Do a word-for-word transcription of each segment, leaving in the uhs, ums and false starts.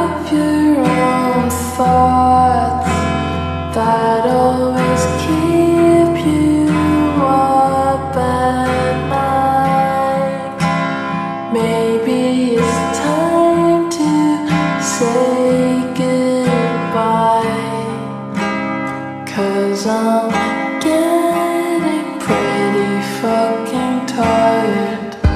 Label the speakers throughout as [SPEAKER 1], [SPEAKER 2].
[SPEAKER 1] have your own thoughts that always keep you up at night. Maybe it's time to say goodbye, 'cause I'm getting pretty fucking tired.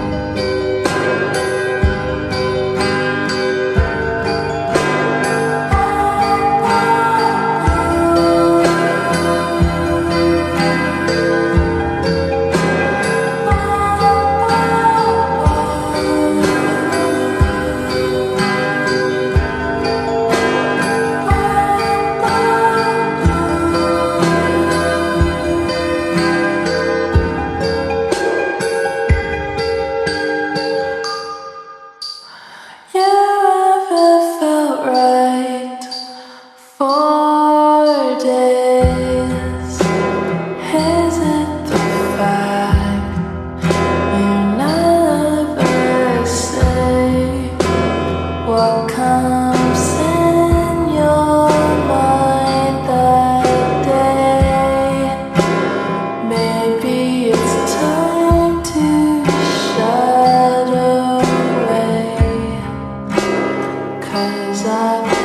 [SPEAKER 1] For days, is it the fact you never say what comes in your mind that day? Maybe it's time to shut away, 'cause I